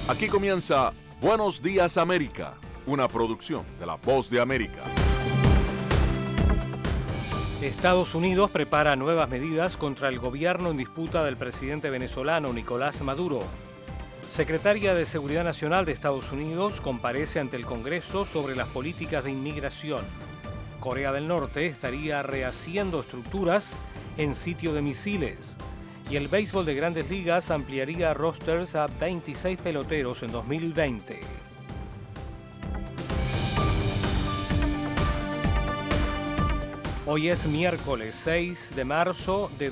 Aquí comienza Buenos Días América, una producción de La Voz de América. Estados Unidos prepara nuevas medidas contra el gobierno en disputa del presidente venezolano Nicolás Maduro. Secretaria de Seguridad Nacional de Estados Unidos comparece ante el Congreso sobre las políticas de inmigración. Corea del Norte estaría rehaciendo estructuras en sitio de misiles. Y el béisbol de Grandes Ligas ampliaría rosters a 26 peloteros en 2020. Hoy es miércoles 6 de marzo de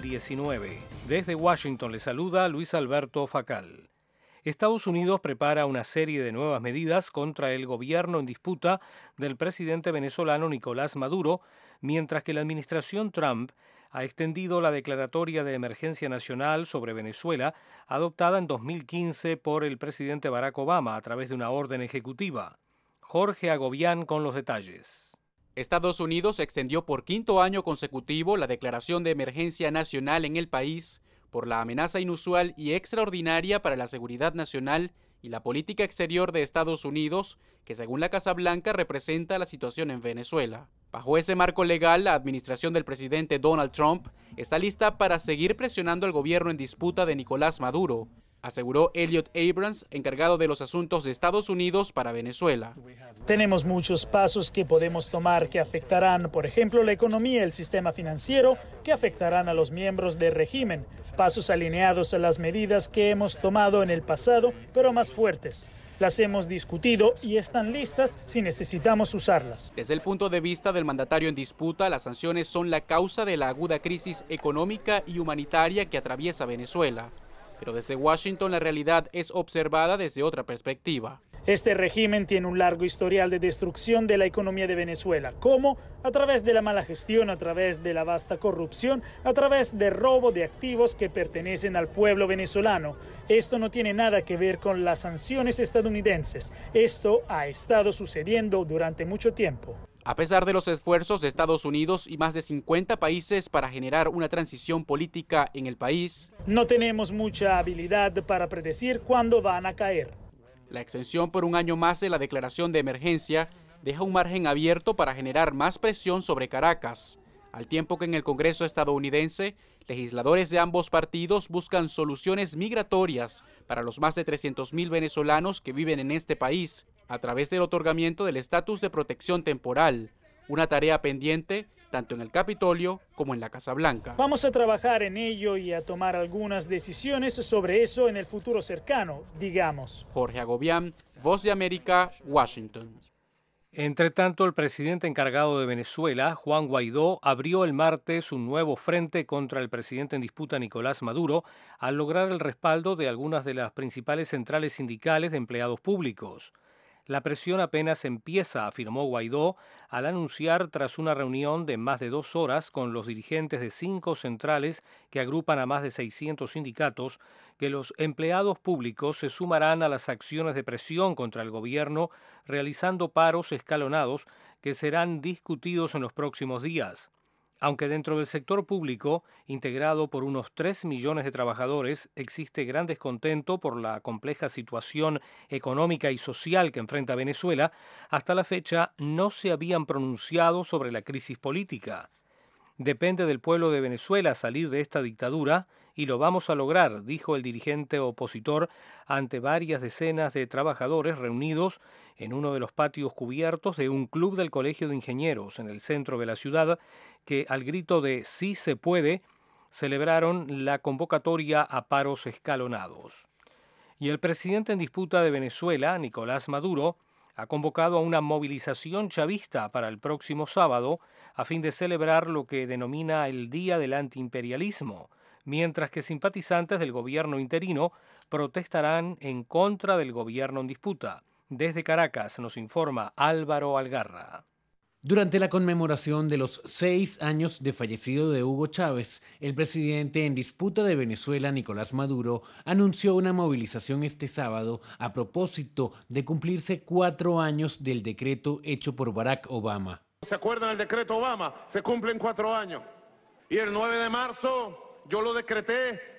2019. Desde Washington le saluda Luis Alberto Facal. Estados Unidos prepara una serie de nuevas medidas contra el gobierno en disputa del presidente venezolano Nicolás Maduro, mientras que la administración Trump ha extendido la declaratoria de emergencia nacional sobre Venezuela, adoptada en 2015 por el presidente Barack Obama a través de una orden ejecutiva. Jorge Agobián con los detalles. Estados Unidos extendió por quinto año consecutivo la declaración de emergencia nacional en el país por la amenaza inusual y extraordinaria para la seguridad nacional y la política exterior de Estados Unidos, que según la Casa Blanca representa la situación en Venezuela. Bajo ese marco legal, la administración del presidente Donald Trump está lista para seguir presionando al gobierno en disputa de Nicolás Maduro, aseguró Elliot Abrams, encargado de los asuntos de Estados Unidos para Venezuela. Tenemos muchos pasos que podemos tomar que afectarán, por ejemplo, la economía y el sistema financiero, que afectarán a los miembros del régimen. Pasos alineados a las medidas que hemos tomado en el pasado, pero más fuertes. Las hemos discutido y están listas si necesitamos usarlas. Desde el punto de vista del mandatario en disputa, las sanciones son la causa de la aguda crisis económica y humanitaria que atraviesa Venezuela. Pero desde Washington la realidad es observada desde otra perspectiva. Este régimen tiene un largo historial de destrucción de la economía de Venezuela, como a través de la mala gestión, a través de la vasta corrupción, a través de robo de activos que pertenecen al pueblo venezolano. Esto no tiene nada que ver con las sanciones estadounidenses. Esto ha estado sucediendo durante mucho tiempo. A pesar de los esfuerzos de Estados Unidos y más de 50 países para generar una transición política en el país, no tenemos mucha habilidad para predecir cuándo van a caer. La extensión por un año más de la declaración de emergencia deja un margen abierto para generar más presión sobre Caracas, al tiempo que en el Congreso estadounidense, legisladores de ambos partidos buscan soluciones migratorias para los más de 300.000 venezolanos que viven en este país, a través del otorgamiento del estatus de protección temporal, una tarea pendiente tanto en el Capitolio como en la Casa Blanca. Vamos a trabajar en ello y a tomar algunas decisiones sobre eso en el futuro cercano, digamos. Jorge Agobián, Voz de América, Washington. Entre tanto, el presidente encargado de Venezuela, Juan Guaidó, abrió el martes un nuevo frente contra el presidente en disputa Nicolás Maduro al lograr el respaldo de algunas de las principales centrales sindicales de empleados públicos. La presión apenas empieza, afirmó Guaidó, al anunciar tras una reunión de más de 2 horas con los dirigentes de 5 centrales que agrupan a más de 600 sindicatos, que los empleados públicos se sumarán a las acciones de presión contra el gobierno, realizando paros escalonados que serán discutidos en los próximos días. Aunque dentro del sector público, integrado por unos 3 millones de trabajadores, existe gran descontento por la compleja situación económica y social que enfrenta Venezuela, hasta la fecha no se habían pronunciado sobre la crisis política. Depende del pueblo de Venezuela salir de esta dictadura y lo vamos a lograr, dijo el dirigente opositor ante varias decenas de trabajadores reunidos en uno de los patios cubiertos de un club del Colegio de Ingenieros en el centro de la ciudad, que al grito de "sí se puede" celebraron la convocatoria a paros escalonados. Y el presidente en disputa de Venezuela, Nicolás Maduro, ha convocado a una movilización chavista para el próximo sábado a fin de celebrar lo que denomina el Día del Antiimperialismo, mientras que simpatizantes del gobierno interino protestarán en contra del gobierno en disputa. Desde Caracas nos informa Álvaro Algarra. Durante la conmemoración de los 6 años de fallecido de Hugo Chávez, el presidente en disputa de Venezuela, Nicolás Maduro, anunció una movilización este sábado a propósito de cumplirse 4 años del decreto hecho por Barack Obama. ¿Se acuerdan del decreto Obama? Se cumplen 4 años. Y el 9 de marzo yo lo decreté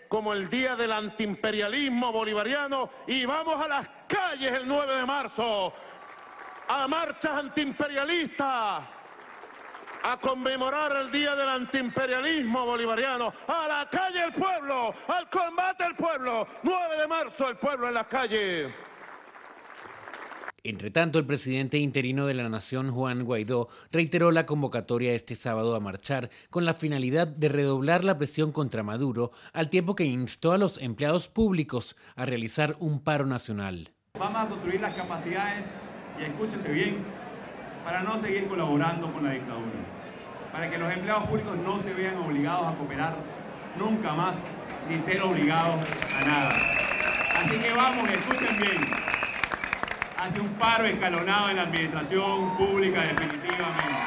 como el Día del Antiimperialismo Bolivariano, y vamos a las calles el 9 de marzo, a marchas antiimperialistas, a conmemorar el Día del Antiimperialismo Bolivariano, a la calle el pueblo, al combate el pueblo, 9 de marzo el pueblo en las calles. Entre tanto, el presidente interino de la nación, Juan Guaidó, reiteró la convocatoria este sábado a marchar con la finalidad de redoblar la presión contra Maduro, al tiempo que instó a los empleados públicos a realizar un paro nacional. Vamos a construir las capacidades, y escúchese bien, para no seguir colaborando con la dictadura, para que los empleados públicos no se vean obligados a cooperar nunca más, ni ser obligados a nada. Así que vamos, escuchen bien, hacia un paro escalonado en la administración pública definitivamente.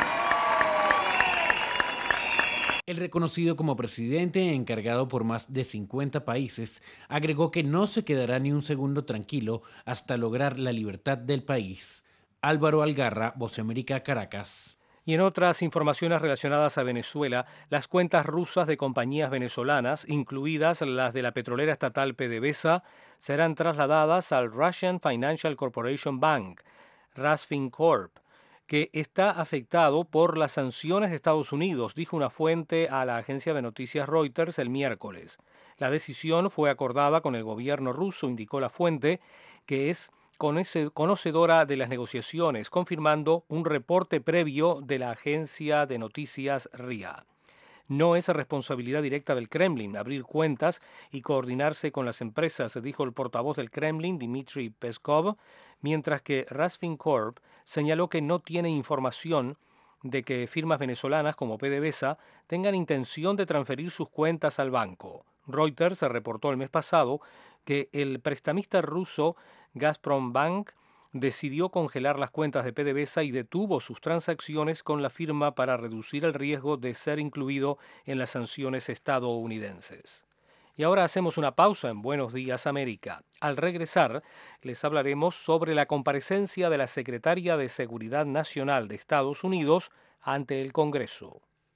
El reconocido como presidente encargado por más de 50 países, agregó que no se quedará ni un segundo tranquilo hasta lograr la libertad del país. Álvaro Algarra, Voz de América, Caracas. Y en otras informaciones relacionadas a Venezuela, las cuentas rusas de compañías venezolanas, incluidas las de la petrolera estatal PDVSA, serán trasladadas al Russian Financial Corporation Bank, Rasfincorp, que está afectado por las sanciones de Estados Unidos, dijo una fuente a la agencia de noticias Reuters el miércoles. La decisión fue acordada con el gobierno ruso, indicó la fuente, que es conocedora de las negociaciones, confirmando un reporte previo de la agencia de noticias RIA. No es responsabilidad directa del Kremlin abrir cuentas y coordinarse con las empresas, dijo el portavoz del Kremlin, Dmitry Peskov, mientras que Rasfincorp señaló que no tiene información de que firmas venezolanas como PDVSA tengan intención de transferir sus cuentas al banco. Reuters reportó el mes pasado que el prestamista ruso Gazprom Bank decidió congelar las cuentas de PDVSA y detuvo sus transacciones con la firma para reducir el riesgo de ser incluido en las sanciones estadounidenses. Y ahora hacemos una pausa en Buenos Días América. Al regresar, les hablaremos sobre la comparecencia de la Secretaria de Seguridad Nacional de Estados Unidos ante el Congreso.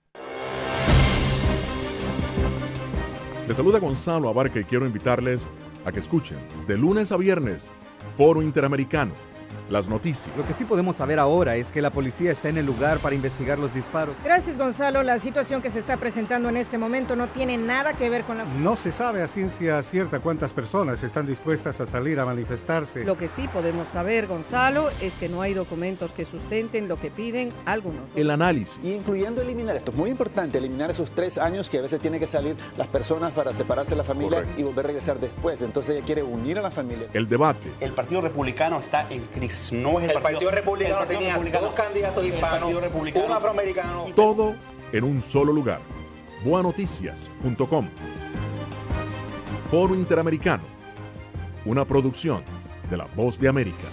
Les saluda Gonzalo Abarca y quiero invitarles a que escuchen de lunes a viernes Foro Interamericano, las noticias. Lo que sí podemos saber ahora es que la policía está en el lugar para investigar los disparos. Gracias, Gonzalo. La situación que se está presentando en este momento no tiene nada que ver con la... No se sabe a ciencia cierta cuántas personas están dispuestas a salir a manifestarse. Lo que sí podemos saber, Gonzalo, es que no hay documentos que sustenten lo que piden algunos. El análisis. Incluyendo eliminar, esto es muy importante, eliminar esos 3 años que a veces tienen que salir las personas para separarse de la familia. Correcto. Y volver a regresar después. Entonces ella quiere unir a la familia. El debate. El Partido Republicano está en crisis. No es el Partido Republicano tenía 2 candidatos hispanos, un afroamericano. Todo en un solo lugar. Boanoticias.com. Foro Interamericano, una producción de La Voz de América.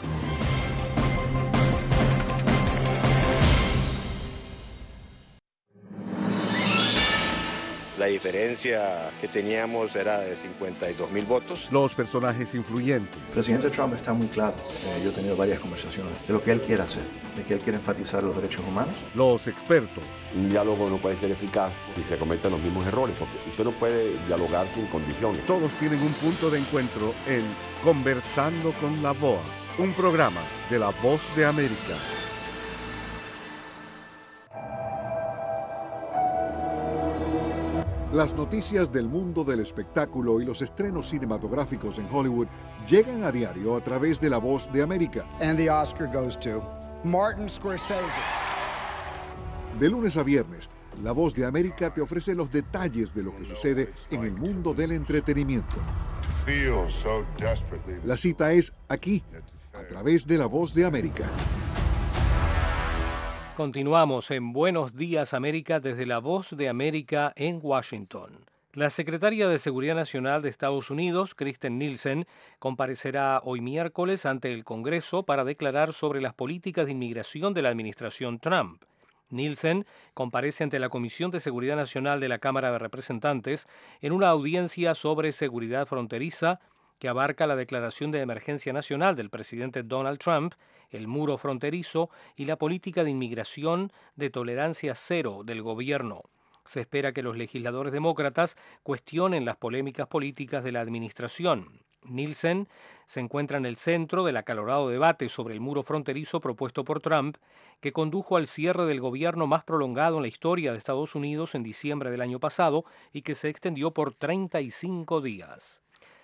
La diferencia que teníamos era de 52.000 votos. Los personajes influyentes. El presidente Trump está muy claro. Yo he tenido varias conversaciones de lo que él quiere hacer, de que él quiere enfatizar los derechos humanos. Los expertos. Un diálogo no puede ser eficaz si se cometen los mismos errores, porque usted no puede dialogar sin condiciones. Todos tienen un punto de encuentro en Conversando con la VOA, un programa de La Voz de América. Las noticias del mundo del espectáculo y los estrenos cinematográficos en Hollywood llegan a diario a través de La Voz de América. And the Oscar goes to Martin Scorsese. De lunes a viernes, La Voz de América te ofrece los detalles de lo que sucede en el mundo del entretenimiento. La cita es aquí, a través de La Voz de América. Continuamos en Buenos Días América desde La Voz de América en Washington. La secretaria de Seguridad Nacional de Estados Unidos, Kirstjen Nielsen, comparecerá hoy miércoles ante el Congreso para declarar sobre las políticas de inmigración de la administración Trump. Nielsen comparece ante la Comisión de Seguridad Nacional de la Cámara de Representantes en una audiencia sobre seguridad fronteriza que abarca la declaración de emergencia nacional del presidente Donald Trump, el muro fronterizo y la política de inmigración de tolerancia cero del gobierno. Se espera que los legisladores demócratas cuestionen las polémicas políticas de la administración. Nielsen se encuentra en el centro del acalorado debate sobre el muro fronterizo propuesto por Trump, que condujo al cierre del gobierno más prolongado en la historia de Estados Unidos en diciembre del año pasado y que se extendió por 35 días.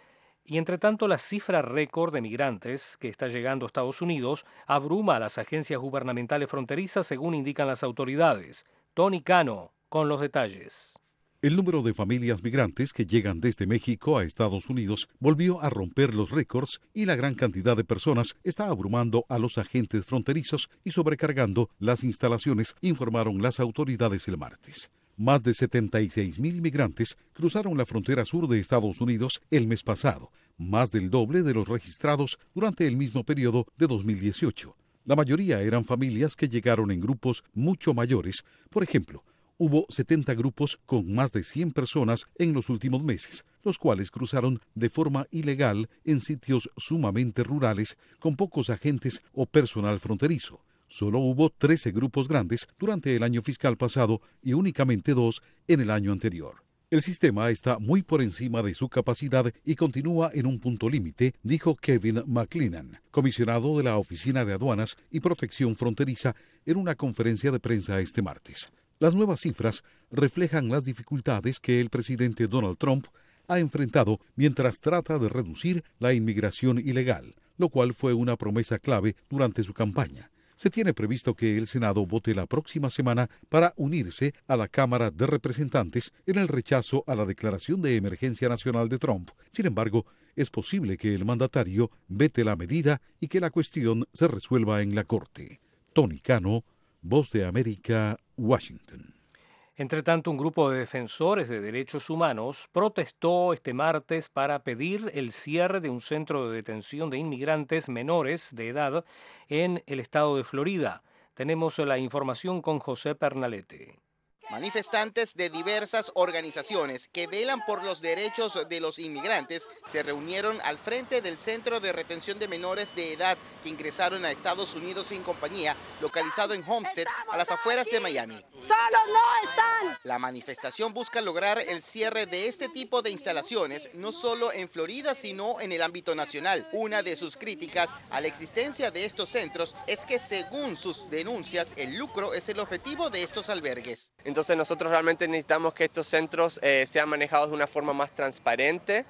Y entre tanto, la cifra récord de migrantes que está llegando a Estados Unidos abruma a las agencias gubernamentales fronterizas, según indican las autoridades. Tony Cano con los detalles. El número de familias migrantes que llegan desde México a Estados Unidos volvió a romper los récords y la gran cantidad de personas está abrumando a los agentes fronterizos y sobrecargando las instalaciones, informaron las autoridades el martes. Más de 76,000 migrantes cruzaron la frontera sur de Estados Unidos el mes pasado, más del doble de los registrados durante el mismo periodo de 2018. La mayoría eran familias que llegaron en grupos mucho mayores. Por ejemplo, hubo 70 grupos con más de 100 personas en los últimos meses, los cuales cruzaron de forma ilegal en sitios sumamente rurales con pocos agentes o personal fronterizo. Solo hubo 13 grupos grandes durante el año fiscal pasado y únicamente 2 en el año anterior. El sistema está muy por encima de su capacidad y continúa en un punto límite, dijo Kevin McLennan, comisionado de la Oficina de Aduanas y Protección Fronteriza, en una conferencia de prensa este martes. Las nuevas cifras reflejan las dificultades que el presidente Donald Trump ha enfrentado mientras trata de reducir la inmigración ilegal, lo cual fue una promesa clave durante su campaña. Se tiene previsto que el Senado vote la próxima semana para unirse a la Cámara de Representantes en el rechazo a la declaración de emergencia nacional de Trump. Sin embargo, es posible que el mandatario vete la medida y que la cuestión se resuelva en la Corte. Tony Cano, Voz de América, Washington. Entre tanto, un grupo de defensores de derechos humanos protestó este martes para pedir el cierre de un centro de detención de inmigrantes menores de edad en el estado de Florida. Tenemos la información con José Pernalete. Manifestantes de diversas organizaciones que velan por los derechos de los inmigrantes se reunieron al frente del Centro de Retención de Menores de Edad que ingresaron a Estados Unidos sin compañía, localizado en Homestead, a las afueras de Miami. ¡Solos no están! La manifestación busca lograr el cierre de este tipo de instalaciones, no solo en Florida, sino en el ámbito nacional. Una de sus críticas a la existencia de estos centros es que, según sus denuncias, el lucro es el objetivo de estos albergues. Entonces nosotros realmente necesitamos que estos centros sean manejados de una forma más transparente,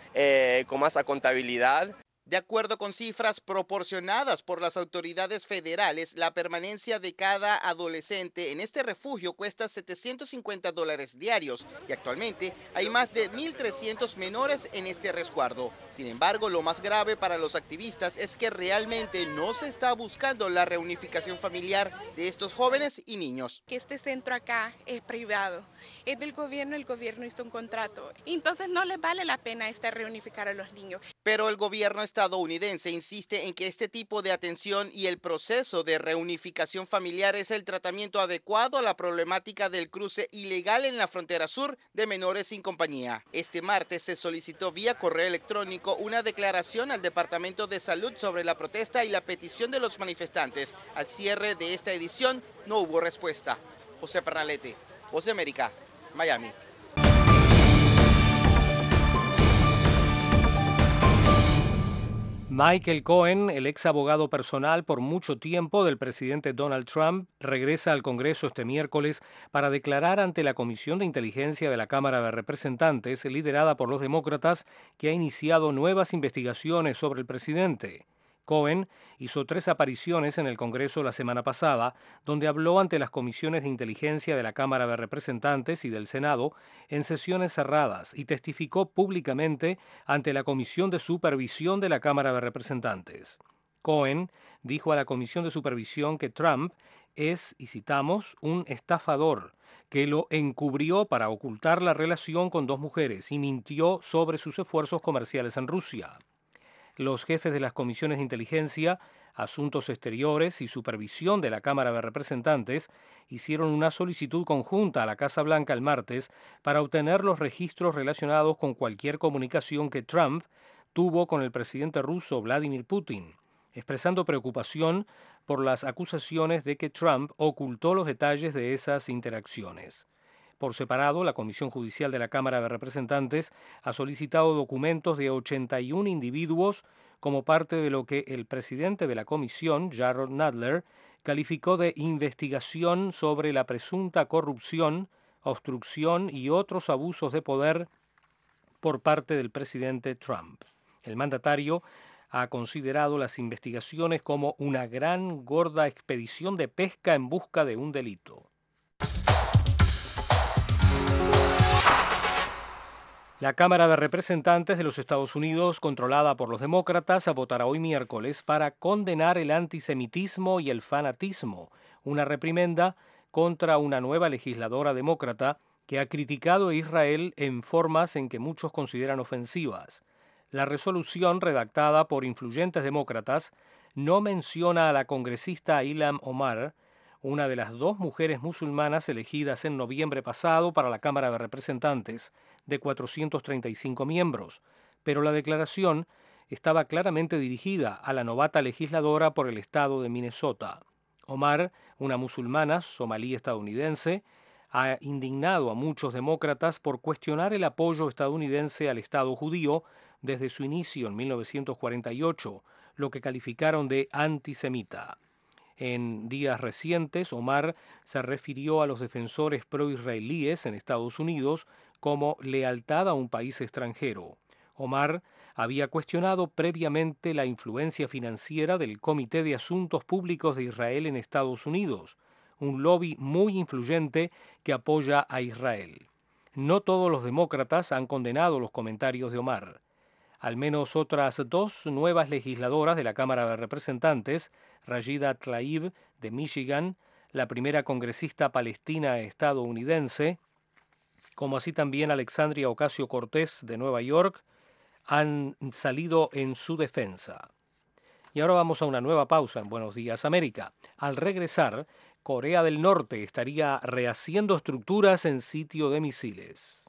con más contabilidad. De acuerdo con cifras proporcionadas por las autoridades federales, la permanencia de cada adolescente en este refugio cuesta $750 diarios y actualmente hay más de 1,300 menores en este resguardo. Sin embargo, lo más grave para los activistas es que realmente no se está buscando la reunificación familiar de estos jóvenes y niños. Que este centro acá es privado, es del gobierno, el gobierno hizo un contrato, entonces no les vale la pena reunificar a los niños. Pero el gobierno estadounidense insiste en que este tipo de atención y el proceso de reunificación familiar es el tratamiento adecuado a la problemática del cruce ilegal en la frontera sur de menores sin compañía. Este martes se solicitó vía correo electrónico una declaración al Departamento de Salud sobre la protesta y la petición de los manifestantes. Al cierre de esta edición no hubo respuesta. José Pernalete, Voz de América, Miami. Michael Cohen, el ex abogado personal por mucho tiempo del presidente Donald Trump, regresa al Congreso este miércoles para declarar ante la Comisión de Inteligencia de la Cámara de Representantes, liderada por los demócratas, que ha iniciado nuevas investigaciones sobre el presidente. Cohen hizo 3 apariciones en el Congreso la semana pasada, donde habló ante las comisiones de inteligencia de la Cámara de Representantes y del Senado en sesiones cerradas y testificó públicamente ante la Comisión de Supervisión de la Cámara de Representantes. Cohen dijo a la Comisión de Supervisión que Trump es, y citamos, un estafador, que lo encubrió para ocultar la relación con 2 mujeres y mintió sobre sus esfuerzos comerciales en Rusia. Los jefes de las comisiones de inteligencia, asuntos exteriores y supervisión de la Cámara de Representantes hicieron una solicitud conjunta a la Casa Blanca el martes para obtener los registros relacionados con cualquier comunicación que Trump tuvo con el presidente ruso Vladimir Putin, expresando preocupación por las acusaciones de que Trump ocultó los detalles de esas interacciones. Por separado, la Comisión Judicial de la Cámara de Representantes ha solicitado documentos de 81 individuos como parte de lo que el presidente de la comisión, Jerrold Nadler, calificó de investigación sobre la presunta corrupción, obstrucción y otros abusos de poder por parte del presidente Trump. El mandatario ha considerado las investigaciones como una gran gorda expedición de pesca en busca de un delito. La Cámara de Representantes de los Estados Unidos, controlada por los demócratas, votará hoy miércoles para condenar el antisemitismo y el fanatismo, una reprimenda contra una nueva legisladora demócrata que ha criticado a Israel en formas en que muchos consideran ofensivas. La resolución, redactada por influyentes demócratas, no menciona a la congresista Ilhan Omar, una de las 2 mujeres musulmanas elegidas en noviembre pasado para la Cámara de Representantes, de 435 miembros, pero la declaración estaba claramente dirigida a la novata legisladora por el estado de Minnesota. Omar, una musulmana somalí estadounidense, ha indignado a muchos demócratas por cuestionar el apoyo estadounidense al Estado judío desde su inicio en 1948, lo que calificaron de antisemita. En días recientes, Omar se refirió a los defensores pro-israelíes en Estados Unidos como lealtad a un país extranjero. Omar había cuestionado previamente la influencia financiera del Comité de Asuntos Públicos de Israel en Estados Unidos, un lobby muy influyente que apoya a Israel. No todos los demócratas han condenado los comentarios de Omar. Al menos otras 2 nuevas legisladoras de la Cámara de Representantes, Rashida Tlaib de Michigan, la primera congresista palestina estadounidense, como así también Alexandria Ocasio-Cortez de Nueva York, han salido en su defensa. Y ahora vamos a una nueva pausa en Buenos Días América. Al regresar, Corea del Norte estaría rehaciendo estructuras en sitio de misiles.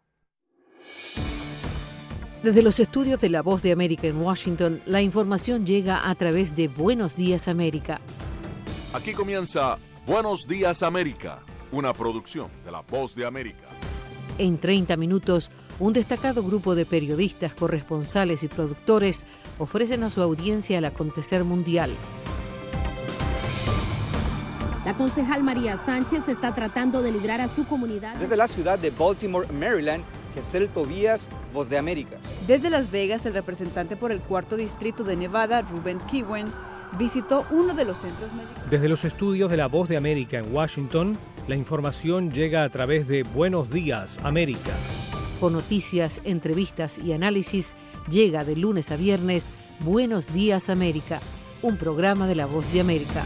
Desde los estudios de La Voz de América en Washington, la información llega a través de Buenos Días América. Aquí comienza Buenos Días América, una producción de La Voz de América. En 30 minutos, un destacado grupo de periodistas, corresponsales y productores ofrecen a su audiencia el acontecer mundial. La concejal María Sánchez está tratando de librar a su comunidad. Desde la ciudad de Baltimore, Maryland, Gesell Tobías, Voz de América. Desde Las Vegas, el representante por el 4º distrito de Nevada, Ruben Kiwen, visitó uno de los centros médicos. Desde los estudios de La Voz de América en Washington, la información llega a través de Buenos Días América. Con noticias, entrevistas y análisis, llega de lunes a viernes Buenos Días América, un programa de La Voz de América.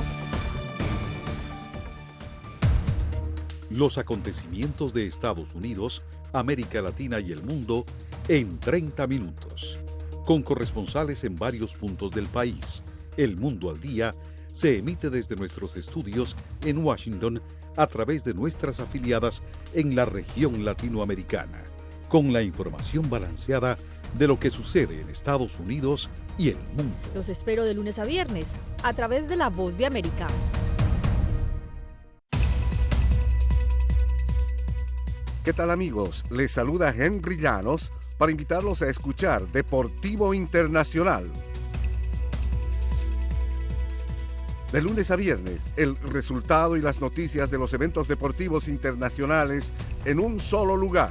Los acontecimientos de Estados Unidos, América Latina y el mundo en 30 minutos. Con corresponsales en varios puntos del país. El Mundo al Día se emite desde nuestros estudios en Washington a través de nuestras afiliadas en la región latinoamericana, con la información balanceada de lo que sucede en Estados Unidos y el mundo. Los espero de lunes a viernes a través de La Voz de América. ¿Qué tal, amigos? Les saluda Henry Llanos para invitarlos a escuchar Deportivo Internacional. De lunes a viernes, el resultado y las noticias de los eventos deportivos internacionales en un solo lugar.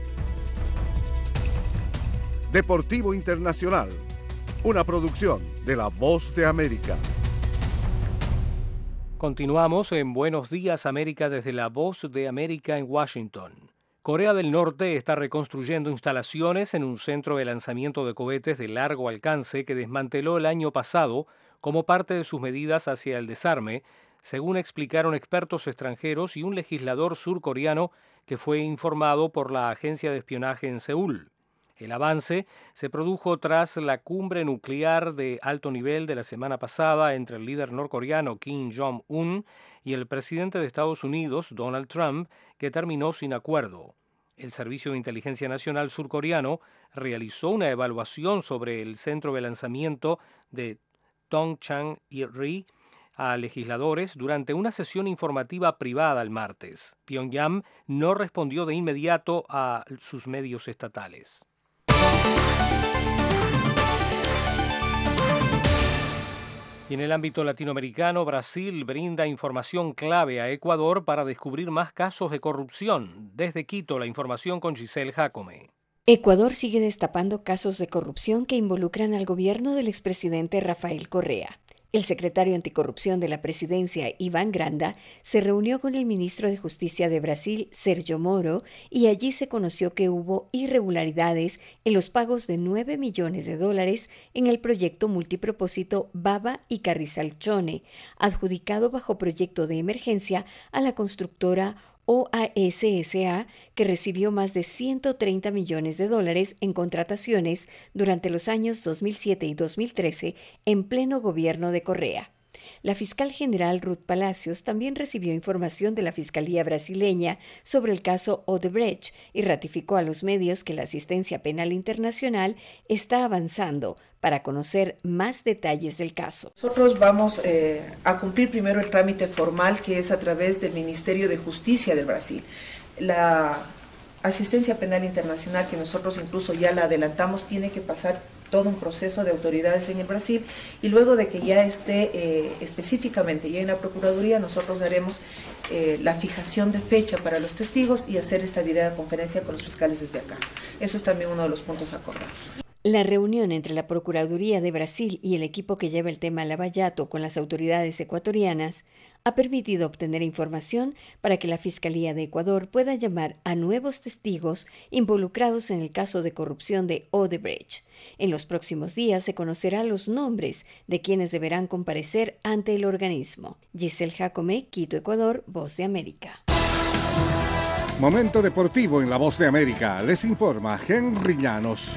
Deportivo Internacional, una producción de La Voz de América. Continuamos en Buenos Días América desde La Voz de América en Washington. Corea del Norte está reconstruyendo instalaciones en un centro de lanzamiento de cohetes de largo alcance que desmanteló el año pasado como parte de sus medidas hacia el desarme, según explicaron expertos extranjeros y un legislador surcoreano que fue informado por la agencia de espionaje en Seúl. El avance se produjo tras la cumbre nuclear de alto nivel de la semana pasada entre el líder norcoreano Kim Jong-un y el presidente de Estados Unidos, Donald Trump, que terminó sin acuerdo. El Servicio de Inteligencia Nacional surcoreano realizó una evaluación sobre el centro de lanzamiento de Tongchang-ri a legisladores durante una sesión informativa privada el martes. Pyongyang no respondió de inmediato a sus medios estatales. Y en el ámbito latinoamericano, Brasil brinda información clave a Ecuador para descubrir más casos de corrupción. Desde Quito, la información con Giselle Jacome. Ecuador sigue destapando casos de corrupción que involucran al gobierno del expresidente Rafael Correa. El secretario anticorrupción de la presidencia, Iván Granda, se reunió con el ministro de Justicia de Brasil, Sérgio Moro, y allí se conoció que hubo irregularidades en los pagos de $9 millones en el proyecto multipropósito Baba y Carrizal-Chone, adjudicado bajo proyecto de emergencia a la constructora OAS-SA, que recibió más de $130 millones en contrataciones durante los años 2007 y 2013 en pleno gobierno de Correa. La fiscal general Ruth Palacios también recibió información de la Fiscalía brasileña sobre el caso Odebrecht y ratificó a los medios que la asistencia penal internacional está avanzando para conocer más detalles del caso. Nosotros vamos a cumplir primero el trámite formal, que es a través del Ministerio de Justicia del Brasil. La asistencia penal internacional, que nosotros incluso ya la adelantamos, tiene que pasar todo un proceso de autoridades en el Brasil, y luego de que ya esté específicamente ya en la Procuraduría, nosotros haremos la fijación de fecha para los testigos y hacer esta videoconferencia con los fiscales desde acá. Eso es también uno de los puntos acordados. La reunión entre la Procuraduría de Brasil y el equipo que lleva el tema Lavallato con las autoridades ecuatorianas ha permitido obtener información para que la Fiscalía de Ecuador pueda llamar a nuevos testigos involucrados en el caso de corrupción de Odebrecht. En los próximos días se conocerán los nombres de quienes deberán comparecer ante el organismo. Giselle Jacome, Quito, Ecuador, Voz de América. Momento deportivo en La Voz de América. Les informa Henry Llanos.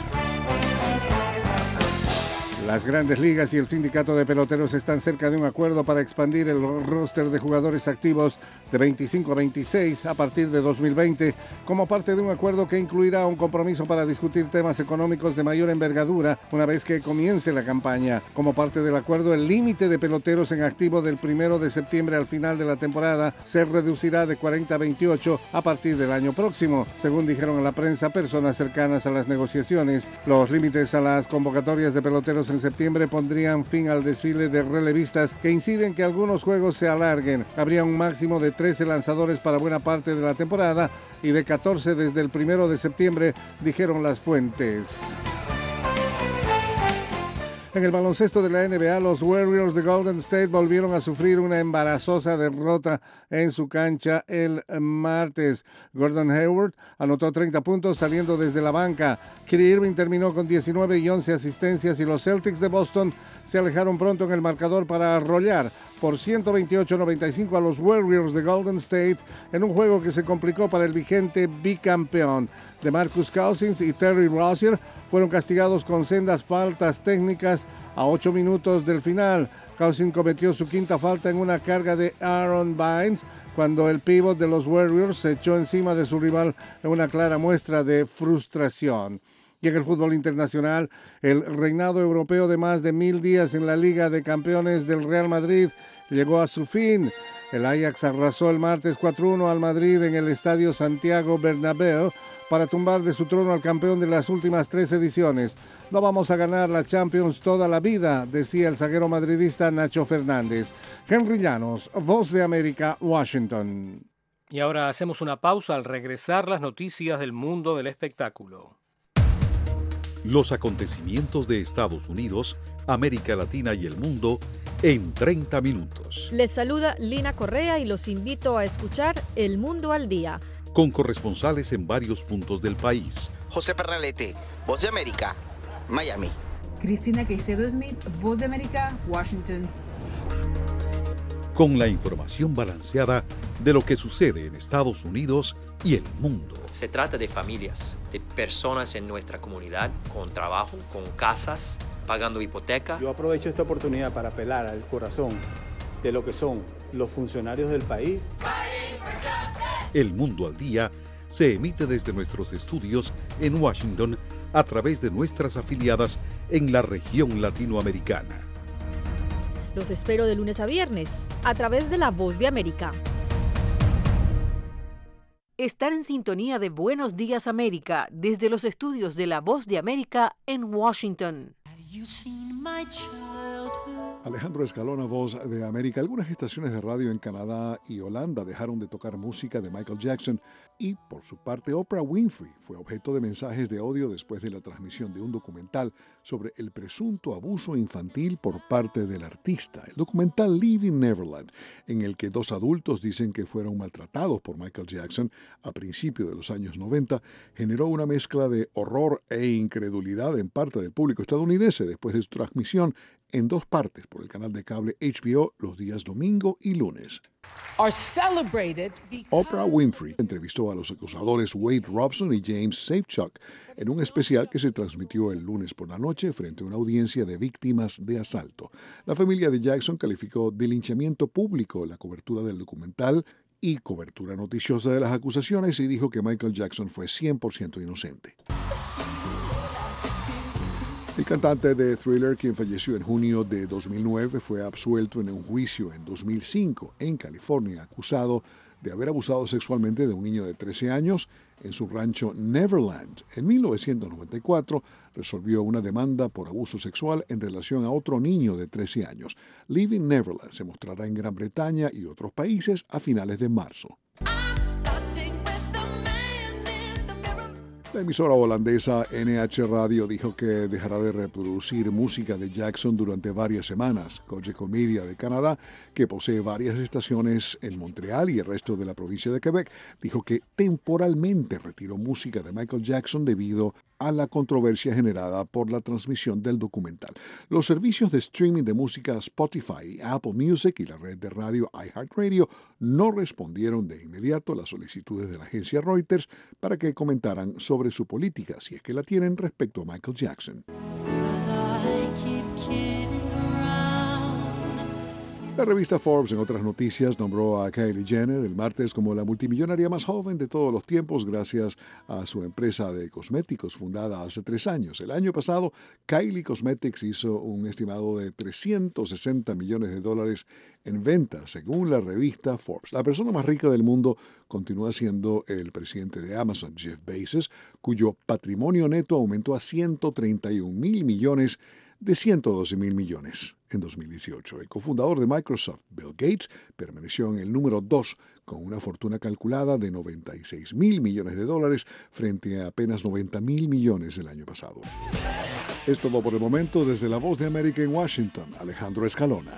Las Grandes Ligas y el Sindicato de Peloteros están cerca de un acuerdo para expandir el roster de jugadores activos de 25 a 26 a partir de 2020, como parte de un acuerdo que incluirá un compromiso para discutir temas económicos de mayor envergadura una vez que comience la campaña. Como parte del acuerdo, el límite de peloteros en activo del 1 de septiembre al final de la temporada se reducirá de 40 a 28 a partir del año próximo, según dijeron a la prensa personas cercanas a las negociaciones. Los límites a las convocatorias de peloteros en septiembre pondrían fin al desfile de relevistas que inciden que algunos juegos se alarguen. Habría un máximo de 13 lanzadores para buena parte de la temporada y de 14 desde el 1 de septiembre, dijeron las fuentes. En el baloncesto de la NBA, los Warriors de Golden State volvieron a sufrir una embarazosa derrota en su cancha el martes. Gordon Hayward anotó 30 puntos saliendo desde la banca. Kyrie Irving terminó con 19 y 11 asistencias y los Celtics de Boston se alejaron pronto en el marcador para arrollar por 128-95 a los Warriors de Golden State en un juego que se complicó para el vigente bicampeón. DeMarcus Cousins y Terry Rozier fueron castigados con sendas faltas técnicas a 8 minutos del final. Cousins cometió su quinta falta en una carga de Aaron Bynes cuando el pívot de los Warriors se echó encima de su rival en una clara muestra de frustración. Y en el fútbol internacional, el reinado europeo de más de 1000 días en la Liga de Campeones del Real Madrid llegó a su fin. El Ajax arrasó el martes 4-1 al Madrid en el Estadio Santiago Bernabéu para tumbar de su trono al campeón de las últimas 3 ediciones. No vamos a ganar la Champions toda la vida, decía el zaguero madridista Nacho Fernández. Henry Llanos, Voz de América, Washington. Y ahora hacemos una pausa. Al regresar, las noticias del mundo del espectáculo. Los acontecimientos de Estados Unidos, América Latina y el mundo en 30 minutos. Les saluda Lina Correa y los invito a escuchar El Mundo al Día, con corresponsales en varios puntos del país. José Pernalete, Voz de América, Miami. Cristina Caicedo Smith, Voz de América, Washington. Con la información balanceada de lo que sucede en Estados Unidos y el mundo. Se trata de familias, de personas en nuestra comunidad, con trabajo, con casas, pagando hipoteca. Yo aprovecho esta oportunidad para apelar al corazón de lo que son los funcionarios del país. El Mundo al Día se emite desde nuestros estudios en Washington a través de nuestras afiliadas en la región latinoamericana. Los espero de lunes a viernes, a través de La Voz de América. Están en sintonía de Buenos Días América, desde los estudios de La Voz de América en Washington. Alejandro Escalona, Voz de América. Algunas estaciones de radio en Canadá y Holanda dejaron de tocar música de Michael Jackson y, por su parte, Oprah Winfrey fue objeto de mensajes de odio después de la transmisión de un documental sobre el presunto abuso infantil por parte del artista. El documental Leaving Neverland, en el que dos adultos dicen que fueron maltratados por Michael Jackson a principios de los años 90, generó una mezcla de horror e incredulidad en parte del público estadounidense después de su transmisión en dos partes por el canal de cable HBO los días domingo y lunes. Oprah Winfrey entrevistó a los acusadores Wade Robson y James Safechuck en un especial que se transmitió el lunes por la noche frente a una audiencia de víctimas de asalto. La familia de Jackson calificó de linchamiento público la cobertura del documental y cobertura noticiosa de las acusaciones y dijo que Michael Jackson fue 100% inocente. El cantante de Thriller, quien falleció en junio de 2009, fue absuelto en un juicio en 2005 en California, acusado de haber abusado sexualmente de un niño de 13 años en su rancho Neverland. En 1994 resolvió una demanda por abuso sexual en relación a otro niño de 13 años. Leaving Neverland se mostrará en Gran Bretaña y otros países a finales de marzo. La emisora holandesa NH Radio dijo que dejará de reproducir música de Jackson durante varias semanas. Cogeco Media de Canadá, que posee varias estaciones en Montreal y el resto de la provincia de Quebec, dijo que temporalmente retiró música de Michael Jackson debido a la controversia generada por la transmisión del documental. Los servicios de streaming de música Spotify, Apple Music y la red de radio iHeartRadio no respondieron de inmediato a las solicitudes de la agencia Reuters para que comentaran sobre su política, si es que la tienen, respecto a Michael Jackson. La revista Forbes, en otras noticias, nombró a Kylie Jenner el martes como la multimillonaria más joven de todos los tiempos gracias a su empresa de cosméticos fundada hace 3 años. El año pasado, Kylie Cosmetics hizo un estimado de $360 millones en ventas, según la revista Forbes. La persona más rica del mundo continúa siendo el presidente de Amazon, Jeff Bezos, cuyo patrimonio neto aumentó a $131 mil millones de $112 mil millones en 2018. El cofundador de Microsoft, Bill Gates, permaneció en el número 2 con una fortuna calculada de $96 mil millones frente a apenas $90 mil millones el año pasado. Es todo por el momento. Desde La Voz de América en Washington, Alejandro Escalona.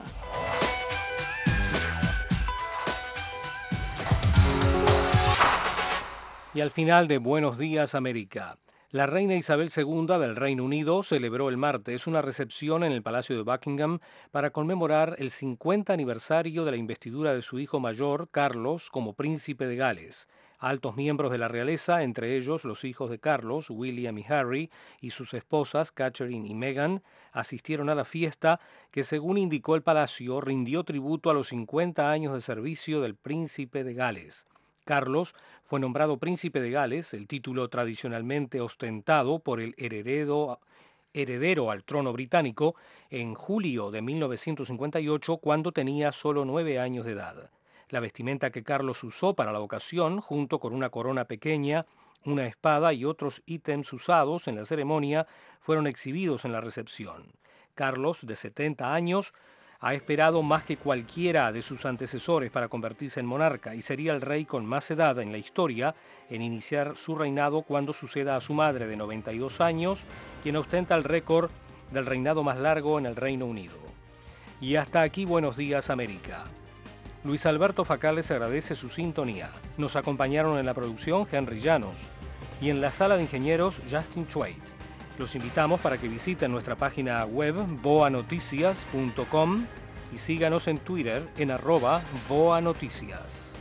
Y al final de Buenos Días América, la reina Isabel II del Reino Unido celebró el martes una recepción en el Palacio de Buckingham para conmemorar el 50 aniversario de la investidura de su hijo mayor, Carlos, como príncipe de Gales. Altos miembros de la realeza, entre ellos los hijos de Carlos, William y Harry, y sus esposas, Catherine y Meghan, asistieron a la fiesta que, según indicó el palacio, rindió tributo a los 50 años de servicio del príncipe de Gales. Carlos fue nombrado príncipe de Gales, el título tradicionalmente ostentado por el heredero al trono británico, en julio de 1958, cuando tenía solo 9 años de edad. La vestimenta que Carlos usó para la ocasión, junto con una corona pequeña, una espada y otros ítems usados en la ceremonia, fueron exhibidos en la recepción. Carlos, de 70 años, ha esperado más que cualquiera de sus antecesores para convertirse en monarca y sería el rey con más edad en la historia en iniciar su reinado cuando suceda a su madre de 92 años, quien ostenta el récord del reinado más largo en el Reino Unido. Y hasta aquí Buenos Días América. Luis Alberto Facal les agradece su sintonía. Nos acompañaron en la producción Henry Llanos y en la sala de ingenieros Justin Twait. Los invitamos para que visiten nuestra página web boanoticias.com y síganos en Twitter en @boanoticias.